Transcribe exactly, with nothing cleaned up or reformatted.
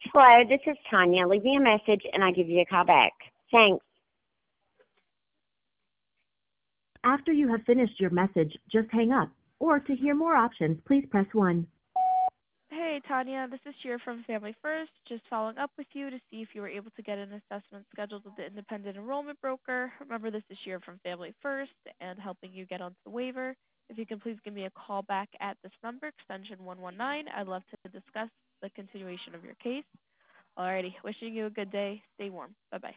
Hello, this is Tanya. Leave me a message and I'll give you a call back. Thanks. After you have finished your message, just hang up. Or to hear more options, please press one. Hey, Tanya, this is Shira from Family First. Just following up with you to see if you were able to get an assessment scheduled with the independent enrollment broker. Remember, this is Shira from Family First and helping you get onto the waiver. If you can please give me a call back at this number, extension one one nine. I'd love to discuss the continuation of your case. Alrighty, wishing you a good day. Stay warm. Bye-bye.